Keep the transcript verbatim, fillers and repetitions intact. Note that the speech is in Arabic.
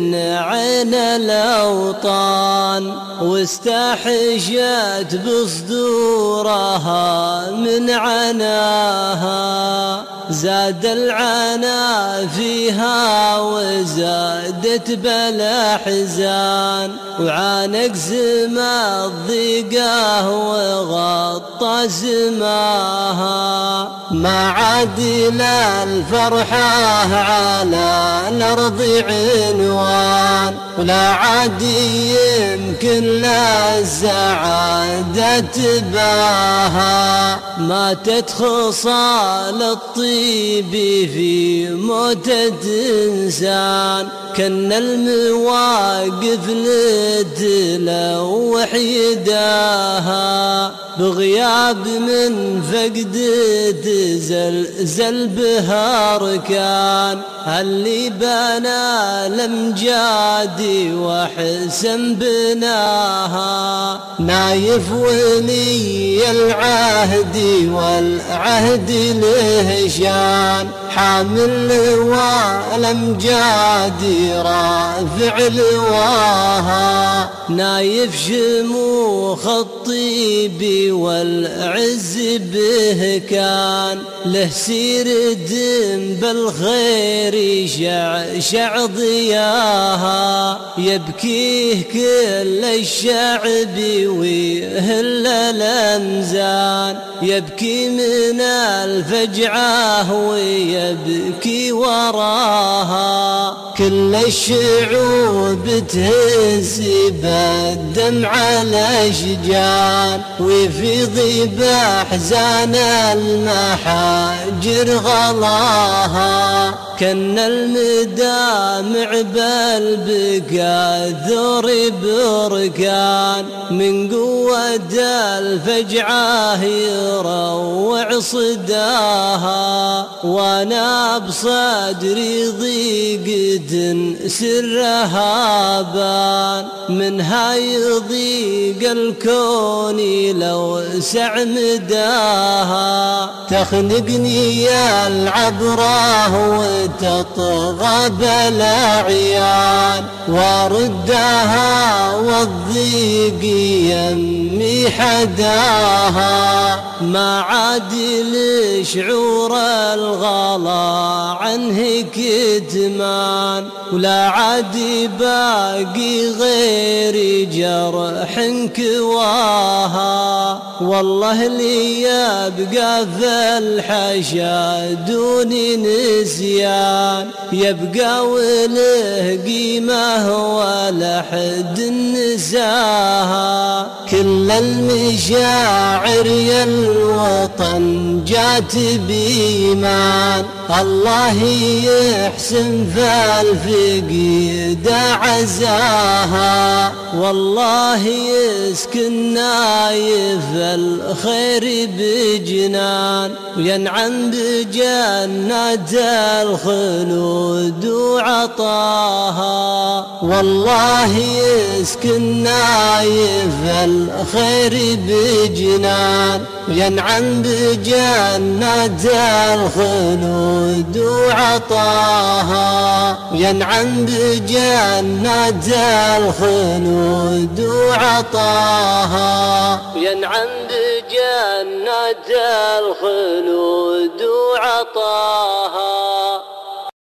من عين الأوطان، واستحشت بصدورها من عناها. زاد العنا فيها وزادت بالأحزان، وعانق سما الضيقة وغطى سماها. ما عاد لا الفرحة على الأرض عنوان، ولا عاد يمكن لا السعادة تباها. ماتت خصال الطيب في موتة إنسان، كان المواقف لتلوح يداها. بغياب من فقد تزلزل بها أركان، اللي بنى الأمجاد وحسن بناها. نايف ولي العهد والعهد له شان، حامل لواء الأمجاد رافع لواها. نايف شموخ الطيب والعز به كان، له سير دم بالخير شعشع ضياها. يبكيه كل الشعب ويهل الأمزان، يبكي من الفجعة ويبكي وراها. كل الشعوب تهز بالدمع الأشجان، ويفيض بأحزان المحاجر غلاها. كان المدامع بالبكا ذور بركان، من قوة الفجعة يروع صداها. وانا بصدري ضيقة سرها بان، منها يضيق الكون لو سع مداها. تخنقني يا العبرة وتطغى بالأعيان، واردها والضيق يمي حداها. ما عاد لشعور الغلا عنه كتمان، ولا عاد باقي غير جرح كواها. والله لي يبقى في الحشا دوني نسيان، يبقى وله قيمة ولا حد نساها. كل المشاعر يا الوطن جات بإيمان، الله يحسن في الفقيد عزاها. والله يسكن نايف الخير بجنان، وينعم بجنات الخلود وعطاها. والله يسكن نايف الخير بجنان، وينعم بجنات الخلود وعطاها. وينعم بجنات الخلود وعطاها. وينعم بجنات الخلود وعطاها.